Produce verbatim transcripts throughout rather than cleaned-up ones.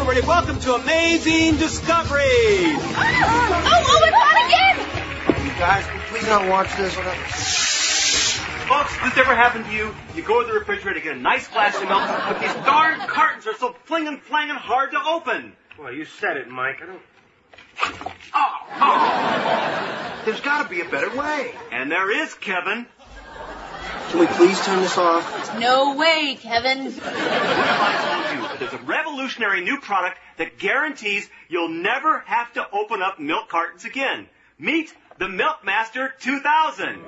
everybody. Welcome to Amazing Discovery. Oh, oh, it's on again. Guys, can you please not watch this? Folks, this ever happened to you? You go to the refrigerator, get a nice glass of milk, but these darn cartons are so flinging, flanging hard to open. Well, you said it, Mike. I don't... Oh, oh. There's got to be a better way. And there is, Kevin. Can we please turn this off? No way, Kevin. What have I told you? There's a revolutionary new product that guarantees you'll never have to open up milk cartons again. Meet the Milkmaster two thousand.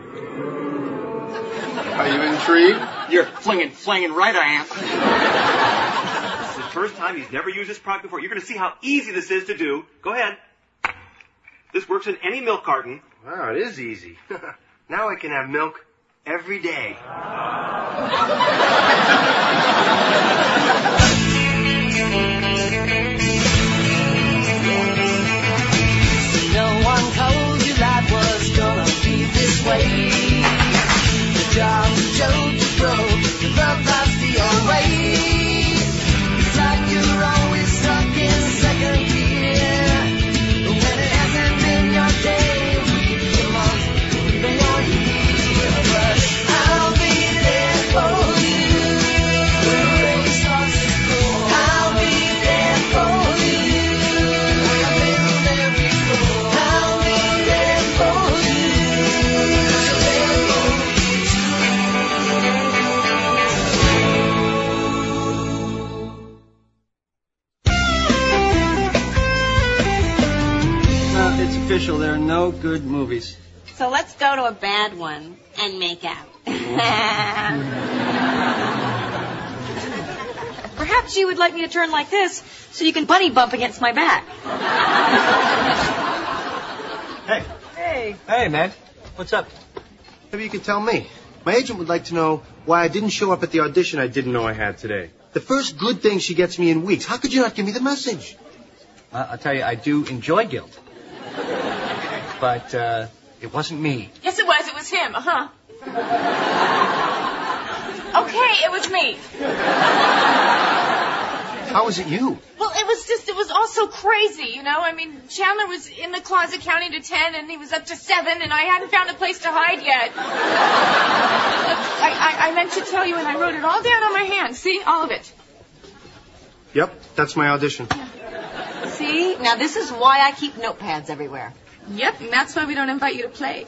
Are you intrigued? You're flinging, flanging right, I am. This is the first time he's never used this product before. You're going to see how easy this is to do. Go ahead. This works in any milk carton. Wow, it is easy. Now I can have milk every day. No one told you life was gonna be this way. The job's a joke, you broke. The love life's the old way. It's like you're always stuck in second gear. When it hasn't been your day, week, your month, even your year. But I'll be there for you when the rain starts to pour. I'll be there for you. I've been there before. I'll be there for you. So there for Uh, it's official. There are no good movies. So let's go to a bad one and make out. Perhaps you would like me to turn like this so you can bunny bump against my back. Hey. Hey. Hey, man. What's up? Maybe you can tell me. My agent would like to know why I didn't show up at the audition I didn't know I had today. The first good thing she gets me in weeks. How could you not give me the message? Uh, I'll tell you, I do enjoy guilt. But uh, it wasn't me. Yes, it was. It was him. Uh-huh. Okay, it was me. How is it you? Well, it was just, it was all so crazy, you know? I mean, Chandler was in the closet counting to ten, and he was up to seven, and I hadn't found a place to hide yet. I, I, I meant to tell you, and I wrote it all down on my hand. See? All of it. Yep, that's my audition. See? Now, this is why I keep notepads everywhere. Yep, and that's why we don't invite you to play.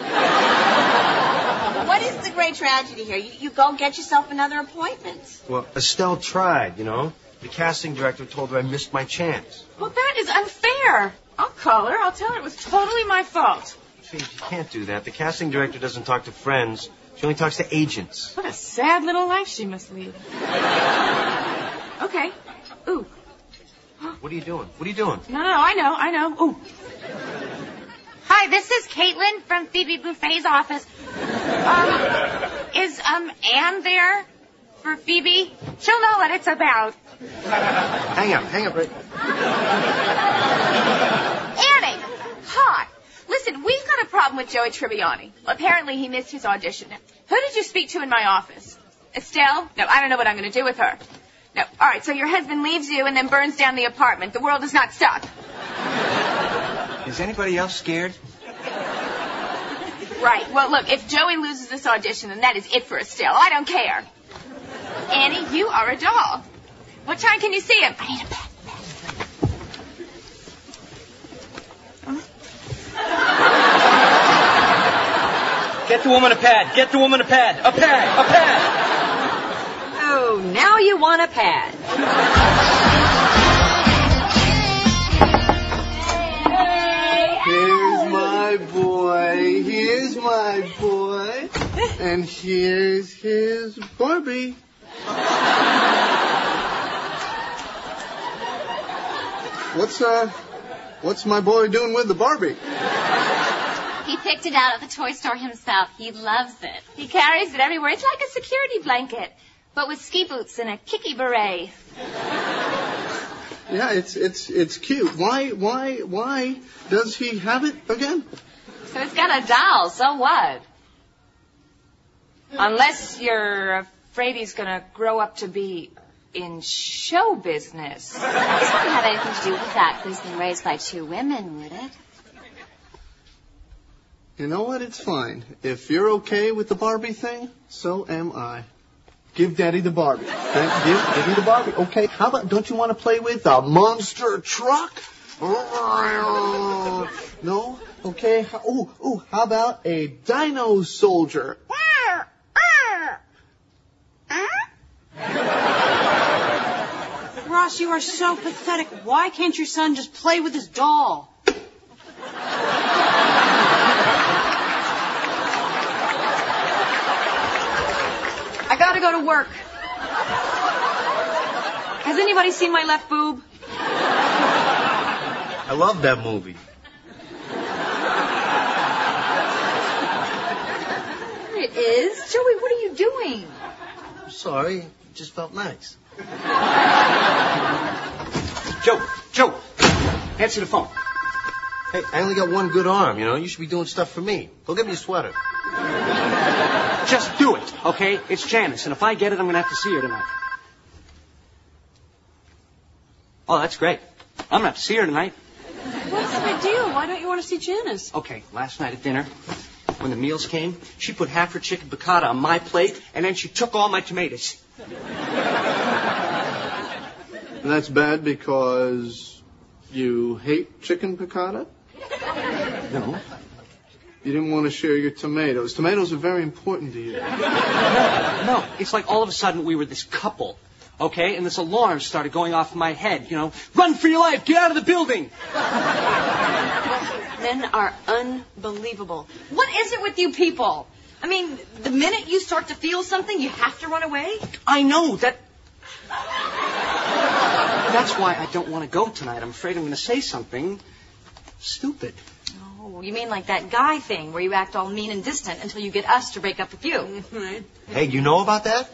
What is the great tragedy here? You, you go get yourself another appointment. Well, Estelle tried, you know. The casting director told her I missed my chance. Well, that is unfair. I'll call her. I'll tell her it was totally my fault. See, you can't do that. The casting director doesn't talk to friends. She only talks to agents. What a sad little life she must lead. Okay. Ooh. What are you doing? What are you doing? No, no, I know, I know. Ooh. Hi, this is Caitlin from Phoebe Buffet's office. Um, is, um, Anne there for Phoebe? She'll know what it's about. Hang up, hang up right. Annie! Hi. Listen, we've got a problem with Joey Tribbiani. Apparently he missed his audition. Who did you speak to in my office? Estelle? No, I don't know what I'm going to do with her. No. All right, so your husband leaves you and then burns down the apartment. The world does not stop. Is anybody else scared? Right. Well, look, if Joey loses this audition, then that is it for Estelle. I don't care. Annie, you are a doll. What time can you see him? I need a pad. Get the woman a pad. Get the woman a pad. A pad. A pad. Oh, now you want a pad. Here's my boy. Here's my boy. And here's his Barbie. What's, uh, what's my boy doing with the Barbie? He picked it out at the toy store himself. He loves it. He carries it everywhere. It's like a security blanket, but with ski boots and a kicky beret. Yeah, it's it's it's cute. Why why why does he have it again? So it's got a doll, so what? Unless you're afraid he's going to grow up to be in show business. This wouldn't have anything to do with the fact that he's been raised by two women, would it? You know what? It's fine. If you're okay with the Barbie thing, so am I. Give Daddy the Barbie. Okay? Give Daddy the Barbie. Okay. How about, don't you want to play with a monster truck? No? Okay. Oh, oh, how about a dino soldier? Ross, you are so pathetic. Why can't your son just play with his doll? I gotta go to work. Has anybody seen my left boob? I love that movie. There it is. Joey, what are you doing? I'm sorry. It just felt nice. Joe, Joe, answer the phone. Hey, I only got one good arm, you know. You should be doing stuff for me. Go get me a sweater. Just do it, okay? It's Janice, and if I get it, I'm going to have to see her tonight. Oh, that's great. I'm going to have to see her tonight. What's the big deal? Why don't you want to see Janice? Okay, last night at dinner, when the meals came, she put half her chicken piccata on my plate, and then she took all my tomatoes. And that's bad because you hate chicken piccata? No. You didn't want to share your tomatoes. Tomatoes are very important to you. No, it's like all of a sudden we were this couple, okay? And this alarm started going off in my head, you know. Run for your life! Get out of the building! Men are unbelievable. What is it with you people? I mean, the minute you start to feel something, you have to run away? I know, that... That's why I don't want to go tonight. I'm afraid I'm going to say something stupid. Oh, you mean like that guy thing where you act all mean and distant until you get us to break up with you? Right. Hey, you know about that?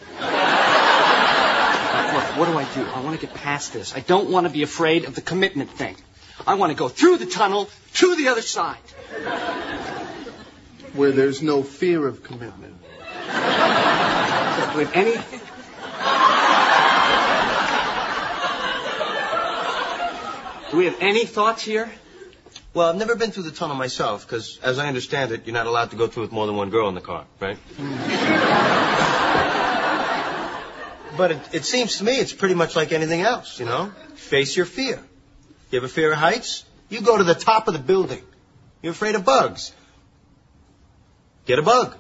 Look, what do I do? I want to get past this. I don't want to be afraid of the commitment thing. I want to go through the tunnel to the other side. Where there's no fear of commitment. With any... Do we have any thoughts here? Well, I've never been through the tunnel myself, because, as I understand it, you're not allowed to go through with more than one girl in the car, right? But it, it seems to me it's pretty much like anything else, you know? Face your fear. You have a fear of heights? You go to the top of the building. You're afraid of bugs. Get a bug.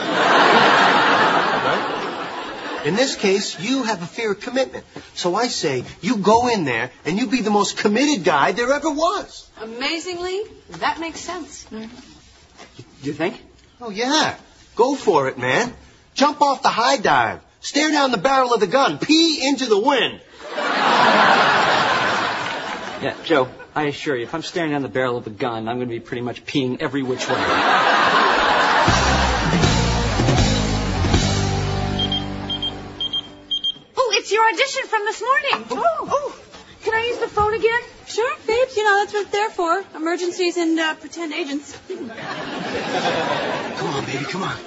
Right? In this case, you have a fear of commitment. So I say, you go in there and you be the most committed guy there ever was. Amazingly, that makes sense. Mm-hmm. You think? Oh, yeah. Go for it, man. Jump off the high dive. Stare down the barrel of the gun. Pee into the wind. Yeah, Joe, I assure you, if I'm staring down the barrel of a gun, I'm going to be pretty much peeing every which way. It's your audition from this morning. Oh, oh. Can I use the phone again? Sure, babes. You know, that's what it's there for. Emergencies and uh, pretend agents. Come on, baby, come on.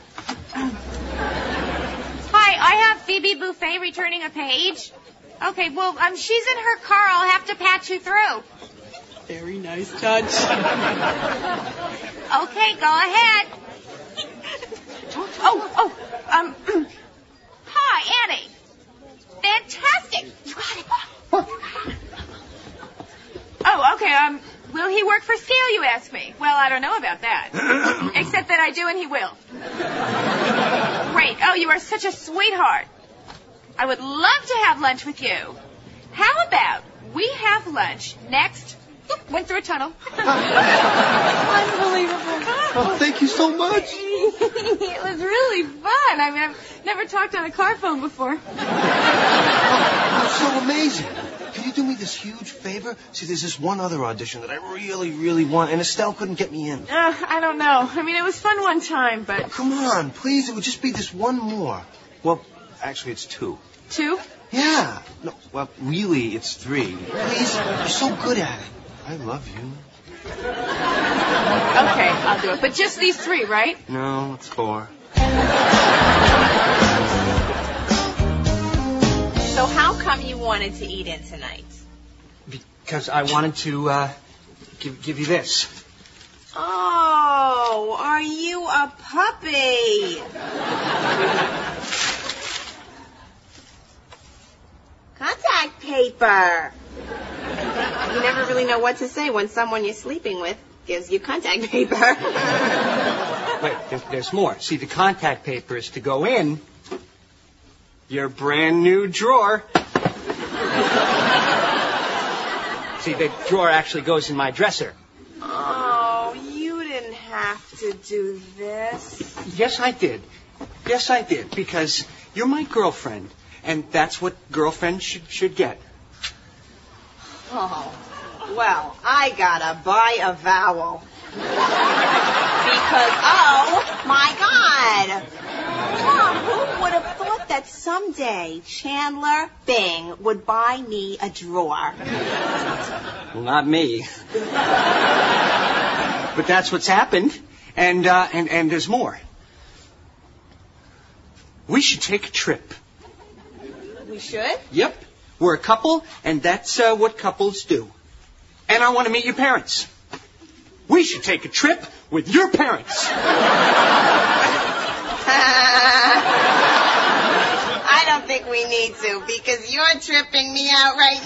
Hi, I have Phoebe Buffet returning a page. Okay, well, um, she's in her car. I'll have to patch you through. Very nice touch. Okay, go ahead. Oh, oh, um, hi, Annie. Fantastic. You got it. Oh, okay, um, will he work for scale, you ask me? Well, I don't know about that. Except that I do and he will. Great. Oh, you are such a sweetheart. I would love to have lunch with you. How about we have lunch next... Oop, went through a tunnel. Unbelievable. Oh, thank you so much. It was really fun. I mean, I've never talked on a car phone before. Oh, that's so amazing. Can you do me this huge favor? See, there's this one other audition that I really, really want, and Estelle couldn't get me in. Uh, I don't know. I mean, it was fun one time, but... Oh, come on, please. It would just be this one more. Well, actually, it's two. Two? Yeah. No, well, really, it's three. Please, you're so good at it. I love you. Okay, I'll do it. But just these three, right? No, it's four. So how come you wanted to eat in tonight? Because I wanted to uh, give, give you this. Oh, are you a puppy? Contact paper. You never really know what to say when someone you're sleeping with gives you contact paper. Wait, there's, there's more. See, the contact paper is to go in your brand new drawer. See, the drawer actually goes in my dresser. Oh, you didn't have to do this. Yes, I did. Yes, I did. Because you're my girlfriend, and that's what girlfriends should should get. Oh, well, I gotta buy a vowel. Because, oh, my God. Mom, who would have thought that someday Chandler Bing would buy me a drawer? Well, not me. But that's what's happened, and, uh, and, and there's more. We should take a trip. We should? Yep. We're a couple, and that's uh, what couples do. And I want to meet your parents. We should take a trip with your parents. I don't think we need to, because you're tripping me out right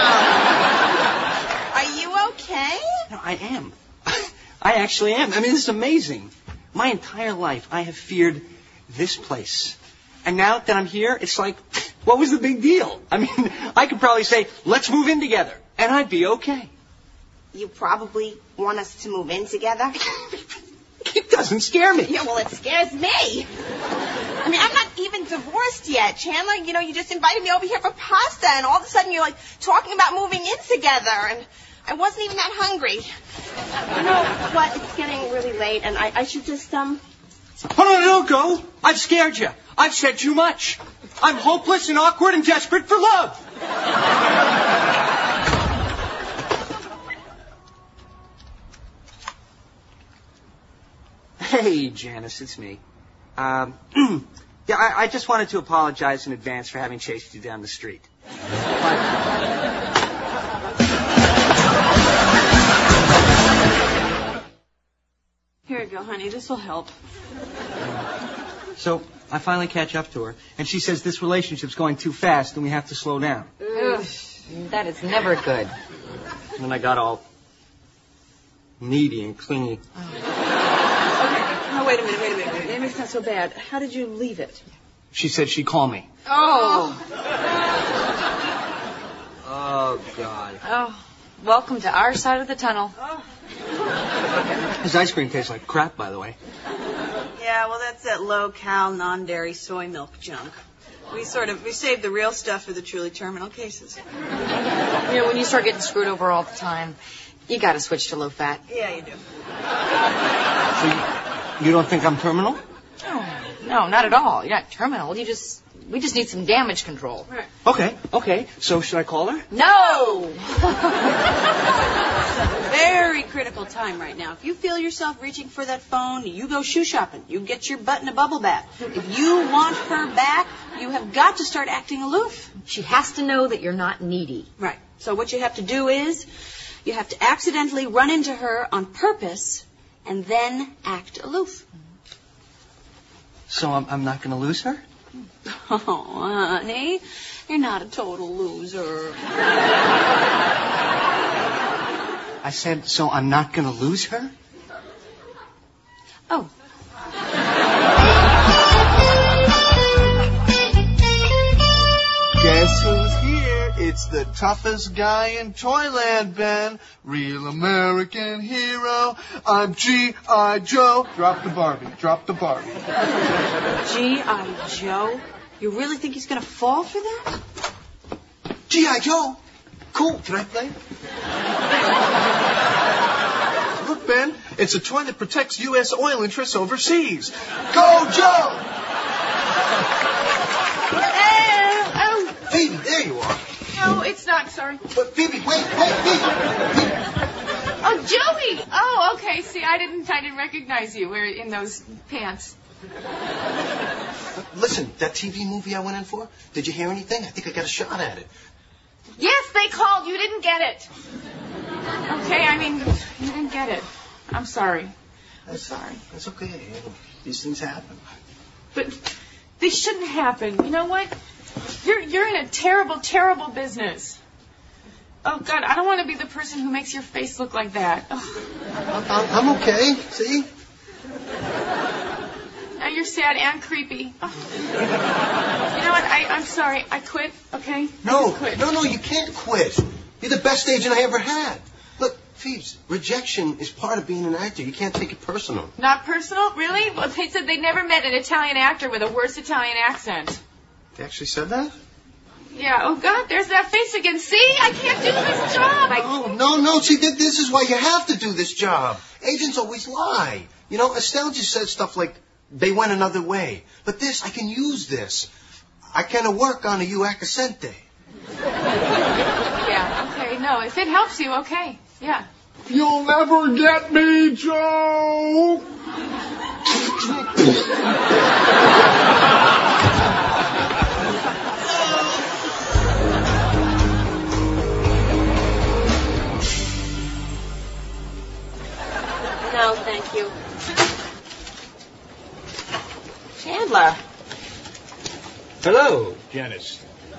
now. Are you okay? No, I am. I actually am. I mean, this is amazing. My entire life, I have feared this place. And now that I'm here, it's like, what was the big deal? I mean, I could probably say, let's move in together, and I'd be okay. You probably want us to move in together? It doesn't scare me. Yeah, well, it scares me. I mean, I'm not even divorced yet, Chandler. You know, you just invited me over here for pasta, and all of a sudden you're, like, talking about moving in together, and I wasn't even that hungry. You know what? It's getting really late, and I, I should just, um... Oh, no, no, don't go. I've scared you. I've said too much. I'm hopeless and awkward and desperate for love. Hey, Janice, it's me. Um, yeah, I, I just wanted to apologize in advance for having chased you down the street. Here you go, honey. This will help. So I finally catch up to her, and she says this relationship's going too fast and we have to slow down. Ugh, that is never good. And then I got all needy and clingy. Oh. No, wait a minute, wait a minute, wait a minute. Maybe it's not so bad. How did you leave it? She said she'd call me. Oh. Oh, God. Oh, welcome to our side of the tunnel. Oh. His ice cream tastes like crap, by the way. Yeah, well, that's that low-cal, non-dairy soy milk junk. We sort of, we saved the real stuff for the truly terminal cases. You know, when you start getting screwed over all the time, you gotta switch to low-fat. Yeah, you do. So you, you don't think I'm terminal? No, no, not at all. You're not terminal. You just, we just need some damage control. Right. Okay, okay. So should I call her? No! Very critical time right now. If you feel yourself reaching for that phone, you go shoe shopping. You get your butt in a bubble bath. If you want her back, you have got to start acting aloof. She has to know that you're not needy. Right. So what you have to do is, you have to accidentally run into her on purpose and then act aloof. So I'm, I'm not going to lose her? Oh, honey, you're not a total loser. I said, so I'm not going to lose her? Oh. Guess who's here? It's the toughest guy in Toyland, Ben. Real American hero. I'm G I. Joe. Drop the Barbie. Drop the Barbie. G I. Joe? You really think he's going to fall for that? G I. Joe. Cool. Can I play? Look, Ben, it's a toy that protects U S oil interests overseas. Go, Joe! Oh, Phoebe, there you are. no, it's not. Sorry. But Phoebe, wait, wait, Phoebe. Oh, Joey. Oh, okay. See, I didn't, I didn't recognize you. We're in those pants. Listen, that T V movie I went in for, did you hear anything? I think I got a shot at it. Yes, they called. You didn't get it. Okay, I mean, you didn't get it. I'm sorry. I'm That's, sorry. That's okay. You know, these things happen. But they shouldn't happen. You know what? You're you're in a terrible, terrible business. Oh, God, I don't want to be the person who makes your face look like that. Oh. I'm, I'm okay. See? Now you're sad and creepy. Oh. You know what? I, I'm sorry. I quit, okay? I No, just quit. no, no, you can't quit. You're the best agent I ever had. Look, Phoebes, rejection is part of being an actor. You can't take it personal. Not personal? Really? Well, they said they never met an Italian actor with a worse Italian accent. They actually said that? Yeah, oh, God, there's that face again. See? I can't do this job. I... No, no, no. See, th- this is why you have to do this job. Agents always lie. You know, Estelle just said stuff like, they went another way. But this, I can use this. I can work on a you accente. Yeah, okay, no, if it helps you, okay, yeah. You'll never get me, Joe! No, thank you. Chandler. Hello, Janice.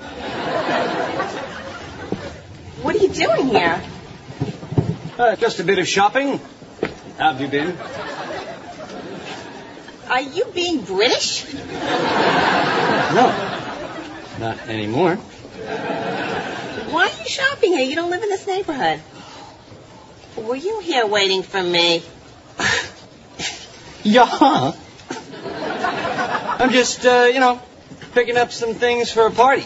What are you doing here? Uh, just a bit of shopping. How have you been? Are you being British? No, not anymore. Why are you shopping here? You don't live in this neighborhood. Were you here waiting for me? Yeah. I'm just, uh, you know, picking up some things for a party.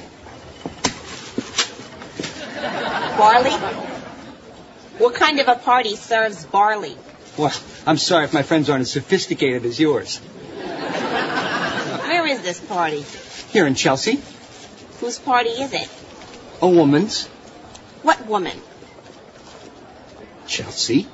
Barley? What kind of a party serves barley? Well, I'm sorry if my friends aren't as sophisticated as yours. Where is this party? Here in Chelsea. Whose party is it? A woman's. What woman? Chelsea.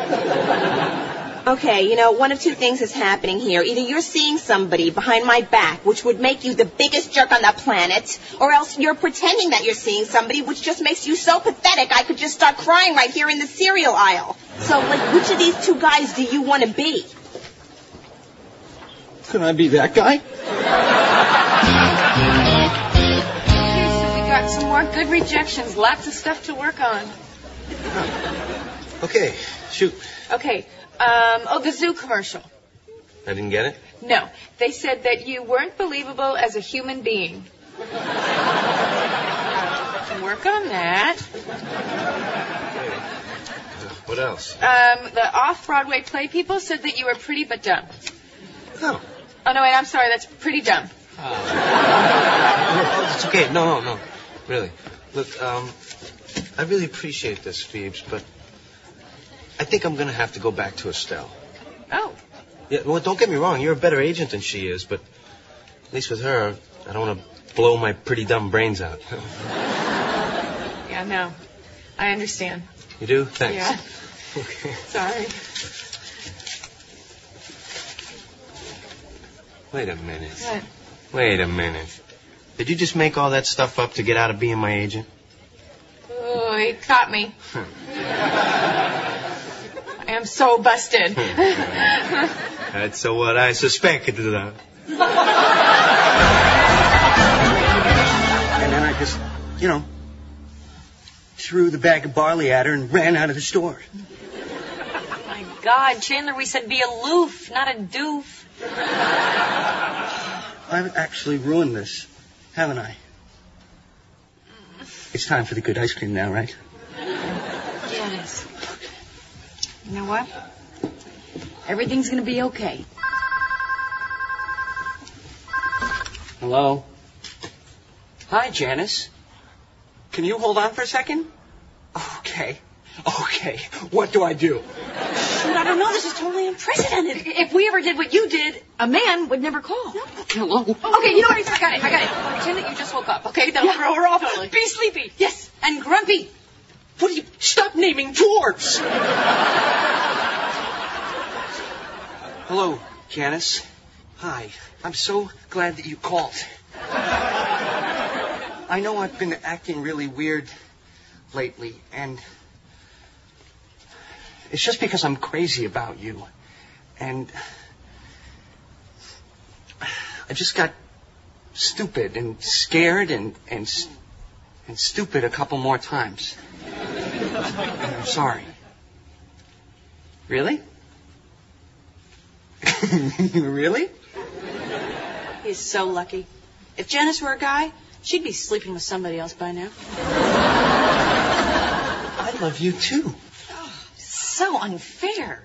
Okay, you know, one of two things is happening here. Either you're seeing somebody behind my back, which would make you the biggest jerk on the planet, or else you're pretending that you're seeing somebody, which just makes you so pathetic I could just start crying right here in the cereal aisle. So, like, which of these two guys do you want to be? Could I be that guy? Okay, so we got some more good rejections. Lots of stuff to work on. Okay, shoot. Okay, um, oh, the zoo commercial. I didn't get it? No, they said that you weren't believable as a human being. Work on that. What else? Um, the off-Broadway play people said that you were pretty but dumb. No. Oh, no, wait, I'm sorry, that's pretty dumb. Oh, it's okay. No, no, no. Really. Look, um, I really appreciate this, Phoebes, but I think I'm going to have to go back to Estelle. Oh. Yeah, well, don't get me wrong. You're a better agent than she is, but at least with her, I don't want to blow my pretty dumb brains out. Yeah, no. I understand. You do? Thanks. Yeah. Okay. Sorry. Wait a minute. What? Wait a minute. Did you just make all that stuff up to get out of being my agent? Oh, he caught me. I am so busted. That's what I suspected. And then I just, you know, threw the bag of barley at her and ran out of the store. My God, Chandler, we said be aloof, not a doof. I've actually ruined this, haven't I? It's time for the good ice cream now, right? Yes. You know what? Everything's going to be okay. Hello? Hi, Janice. Can you hold on for a second? Okay. Okay. What do I do? Shoot, I don't know. This is totally unprecedented. If we ever did what you did, a man would never call. Hello? Okay, you know what? I got it. I got it. Pretend that you just woke up, okay? That'll throw her off. Totally. Be sleepy. Yes. And grumpy. What do you... Stop naming dwarfs! Hello, Janice. Hi. I'm so glad that you called. I know I've been acting really weird lately, and it's just because I'm crazy about you. And I just got stupid and scared and and and stupid a couple more times. And I'm sorry. Really? Really? He's so lucky. If Janice were a guy, she'd be sleeping with somebody else by now. I love you too. Oh, so unfair.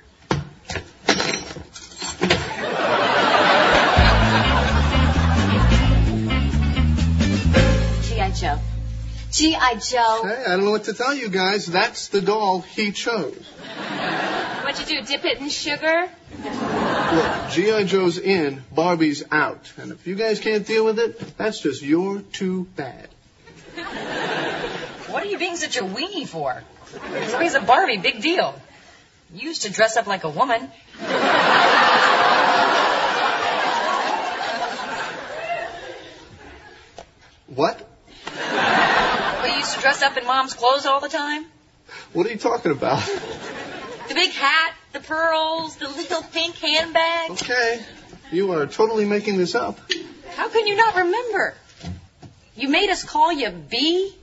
G I. Joe. G I. Joe. Hey, I don't know what to tell you guys. That's the doll he chose. What'd you do, dip it in sugar? Look, G I. Joe's in, Barbie's out. And if you guys can't deal with it, that's just you're too bad. What are you being such a weenie for? He's a Barbie, big deal. You used to dress up like a woman. What? Well, you used to dress up in Mom's clothes all the time? What are you talking about? The big hat, the pearls, the little pink handbag. Okay, you are totally making this up. How can you not remember? You made us call you B?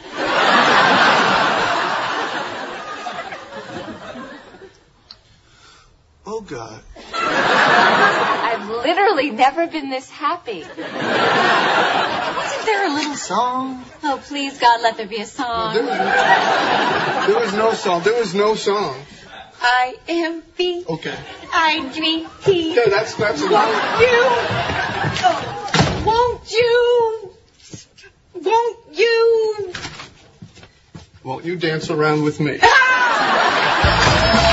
Oh, God. I've literally never been this happy. Wasn't there a little song? Oh, please, God, let there be a song. No, there, was no, there was no song. There was no song. I am B. Okay. I dream T. Okay, that's that's Won't you? Oh, won't you? Won't you? Won't you dance around with me? Ah!